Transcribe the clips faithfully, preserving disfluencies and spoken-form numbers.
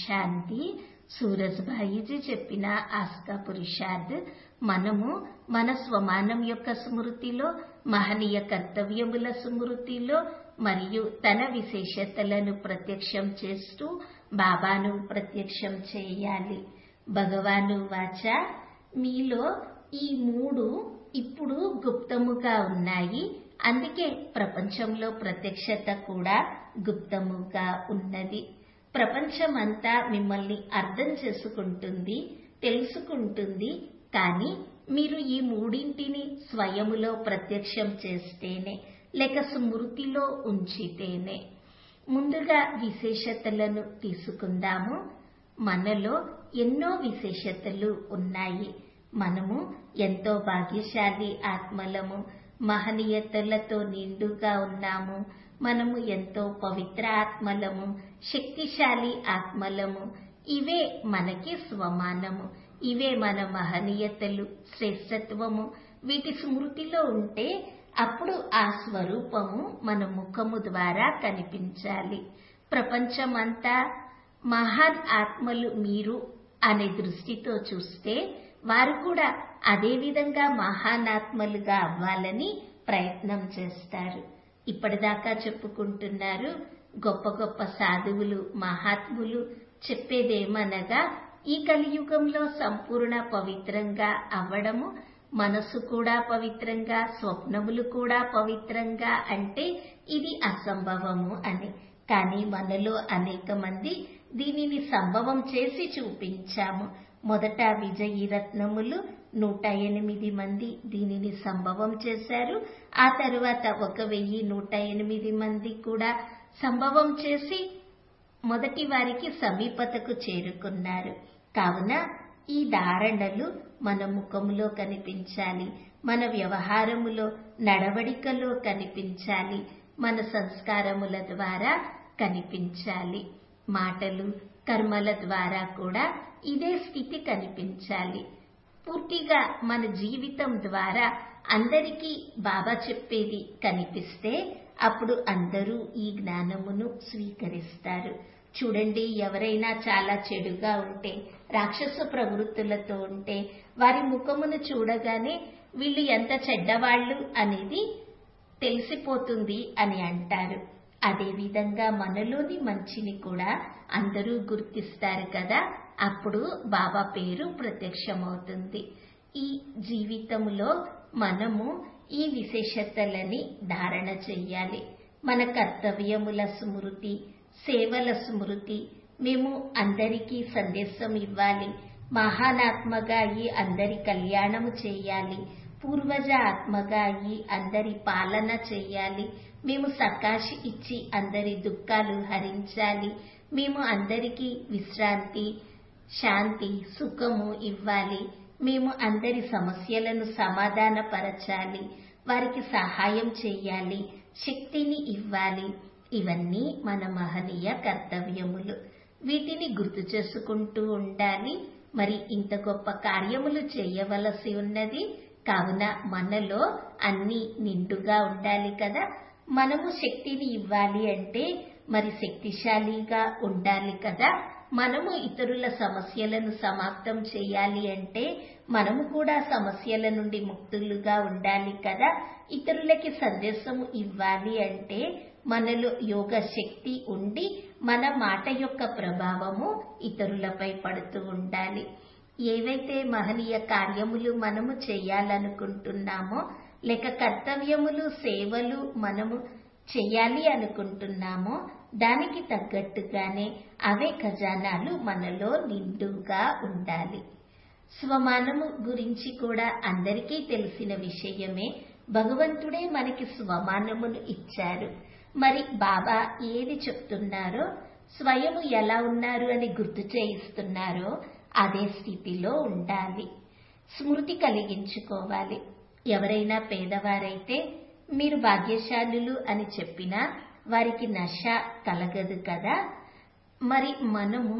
శాంతి. సూరజ్భాయిజీ చెప్పిన ఆస్కా పురుషార్థ్. మనము మన స్వమానం యొక్క స్మృతిలో, మహనీయ కర్తవ్యముల స్మృతిలో మరియు తన విశేషతలను ప్రత్యక్షం చేస్తూ బాబాను ప్రత్యక్షం చేయాలి. భగవాను వాచ, మీలో ఈ మూడు ఇప్పుడు గుప్తముగా ఉన్నాయి. అందుకే ప్రపంచంలో ప్రత్యక్షత కూడా గుప్తముగా ఉన్నది. ప్రపంచమంతా మిమ్మల్ని అర్థం చేసుకుంటుంది, తెలుసుకుంటుంది. కానీ మీరు ఈ మూడింటిని స్వయములో ప్రత్యక్షం చేస్తేనే, లేక స్మృతిలో ఉంచితేనే. ముందుగా విశేషతలను తీసుకుందాము. మనలో ఎన్నో విశేషతలు ఉన్నాయి. మనము ఎంతో భాగ్యశాలి ఆత్మలము, మహనీయతలతో నిండుగా ఉన్నాము. మనము ఎంతో పవిత్ర ఆత్మలము, శక్తిశాలి ఆత్మలము. ఇవే మనకి స్వమానము. ఇవే మన మహనీయతలు, శ్రేష్టత్వము. వీటి స్మృతిలో ఉంటే అప్పుడు ఆ స్వరూపము మన ముఖము ద్వారా కనిపించాలి. ప్రపంచమంతా మహాన్ ఆత్మలు మీరు అనే దృష్టితో చూస్తే వారు కూడా అదే విధంగా మహానాత్మలుగా అవ్వాలని ప్రయత్నం చేస్తారు. ఇప్పటిదాకా చెప్పుకుంటున్నారు, గొప్ప గొప్ప సాధువులు, మహాత్ములు చెప్పేదేమనగా ఈ కలియుగంలో సంపూర్ణ పవిత్రంగా అవ్వడము, మనసు కూడా పవిత్రంగా, స్వప్నములు కూడా పవిత్రంగా అంటే ఇది అసంభవము అని. కానీ మనలో అనేక మంది దీనిని సంభవం చేసి చూపించాము. మొదట విజయీ రత్నములు నూట ఎనిమిది మంది దీనిని సంభవం చేశారు. ఆ తరువాత ఒక వెయ్యి నూట ఎనిమిది మంది కూడా సంభవం చేసి మొదటి వారికి సమీపతకు చేరుకున్నారు. కావున ఈ ధారణలు మన ముఖములో కనిపించాలి, మన వ్యవహారములో, నడవడికలో కనిపించాలి, మన సంస్కారముల ద్వారా కనిపించాలి. మాటలు, కర్మల ద్వారా కూడా ఇదే స్థితి కనిపించాలి. పూర్తిగా మన జీవితం ద్వారా అందరికీ బాబా చెప్పేది కనిపిస్తే అప్పుడు అందరూ ఈ జ్ఞానమును స్వీకరిస్తారు. చూడండి, ఎవరైనా చాలా చెడుగా ఉంటే, రాక్షస ప్రవృత్తులతో ఉంటే వారి ముఖమును చూడగానే వీళ్ళు ఎంత చెడ్డవాళ్ళు అనేది తెలిసిపోతుంది అని అంటారు. అదేవిధంగా మనలోని మంచిని కూడా అందరూ గుర్తిస్తారు కదా. అప్పుడు బాబా పేరు ప్రత్యక్షమవుతుంది. ఈ జీవితంలో మనము ఈ విశేషతలని ధారణ చెయ్యాలి. మన కర్తవ్యముల స్మృతి, సేవల స్మృతి. మేము అందరికీ సందేశం ఇవ్వాలి. మహానాత్మగా అయి అందరి కళ్యాణము చేయాలి. పూర్వజ ఆత్మగా అయి అందరి పాలన చెయ్యాలి. మేము సకాశి ఇచ్చి అందరి దుఃఖాలు హరించాలి. మేము అందరికీ విశ్రాంతి, శాంతి, సుఖము ఇవ్వాలి. మేము అందరి సమస్యలను సమాధానపరచాలి. వారికి సహాయం చేయాలి, శక్తిని ఇవ్వాలి. ఇవన్నీ మన మహనీయ కర్తవ్యములు. వీటిని గుర్తు చేసుకుంటూ ఉండాలి. మరి ఇంత గొప్ప కార్యములు చేయవలసి ఉన్నది. కావున మనలో అన్ని నిండుగా ఉండాలి కదా. మనము శక్తిని ఇవ్వాలి అంటే మరి శక్తిశాలిగా ఉండాలి కదా. మనము ఇతరుల సమస్యలను సమాప్తం చేయాలి అంటే మనము కూడా సమస్యల నుండి ముక్తులుగా ఉండాలి కదా. ఇతరులకి సందేశము ఇవ్వాలి అంటే మనలో యోగ శక్తి ఉండి మన మాట యొక్క ప్రభావము ఇతరులపై పడుతూ ఉండాలి. ఏవైతే మహనీయ కార్యములు మనము చేయాలనుకుంటున్నామో, లేక కర్తవ్యములు, సేవలు మనము చెయ్యాలి అనుకుంటున్నామో దానికి తగ్గట్టుగానే అవే ఖజానాలు మనలో నిండుగా ఉండాలి. స్వమానము గురించి కూడా అందరికీ తెలిసిన విషయమే. భగవంతుడే మనకి స్వమానమును ఇచ్చారు. మరి బాబా ఏది చెప్తున్నారో, స్వయము ఎలా ఉన్నారు అని గుర్తు చేయిస్తున్నారో అదే స్థితిలో ఉండాలి. స్మృతి కలిగించుకోవాలి. ఎవరైనా పేదవారైతే మీరు భాగ్యశాలులు అని చెప్పినా వారికి నశ కలగదు కదా. మరి మనము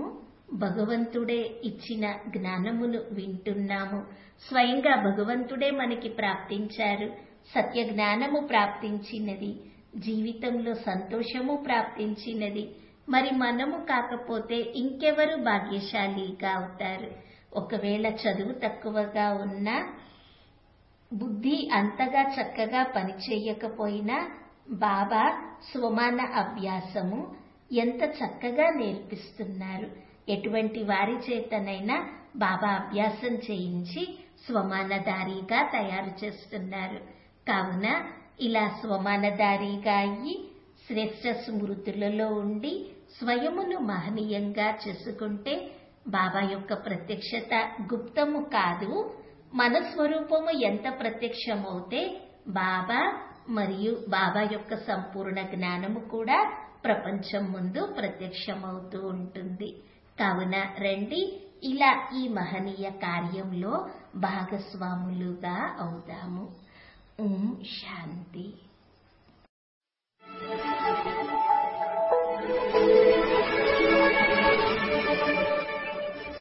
భగవంతుడే ఇచ్చిన జ్ఞానమును వింటున్నాము. స్వయంగా భగవంతుడే మనకి ప్రాప్తించారు. సత్య జ్ఞానము ప్రాప్తించినది, జీవితంలో సంతోషము ప్రాప్తించినది. మరి మనము కాకపోతే ఇంకెవరు భాగ్యశాలిగా అవుతారు? ఒకవేళ చదువు తక్కువగా ఉన్నా, బుద్ధి అంతగా చక్కగా పనిచేయకపోయినా బాబా స్వమాన అభ్యాసము ఎంత చక్కగా నేర్పిస్తున్నారు. ఎటువంటి వారి చేతనైనా బాబా అభ్యాసం చేయించి స్వమానధారిగా తయారు చేస్తున్నారు. కావున ఇలా స్వమానధారిగా అయ్యి శ్రేష్ట స్మృతులలో ఉండి స్వయమును మహనీయంగా చేసుకుంటే బాబా యొక్క ప్రత్యక్షత గుప్తము కాదు. మన స్వరూపము ఎంత ప్రత్యక్షమవుతే బాబా మరియు బాబా యొక్క సంపూర్ణ జ్ఞానము కూడా ప్రపంచం ముందు ప్రత్యక్షమవుతూ ఉంటుంది. కావున రండి, ఇలా ఈ మహనీయ కార్యంలో భాగస్వాములుగా అవుదాము. ఓం శాంతి.